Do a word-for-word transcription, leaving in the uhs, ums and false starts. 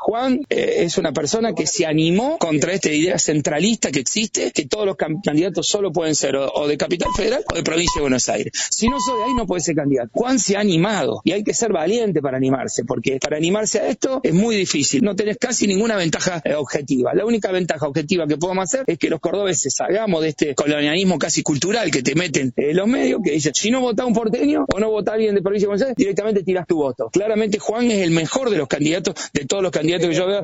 Juan eh, es una persona que se animó contra esta idea centralista que existe, que todos los candidatos solo pueden ser o, o de Capital Federal o de Provincia de Buenos Aires. Si no sos de ahí no puedes ser candidato. Juan se ha animado y hay que ser valiente para animarse, porque para animarse a esto es muy difícil. No tenés casi ninguna ventaja eh, objetiva. La única ventaja objetiva que podemos hacer es que los cordobeses salgamos de este colonialismo casi cultural que te meten eh, los medios, que dicen, si no vota un porteño o no vota alguien de Provincia de Buenos Aires, directamente tirás tu voto. Claramente Juan es el mejor de los candidatos, de todos los candidatos que yo veo.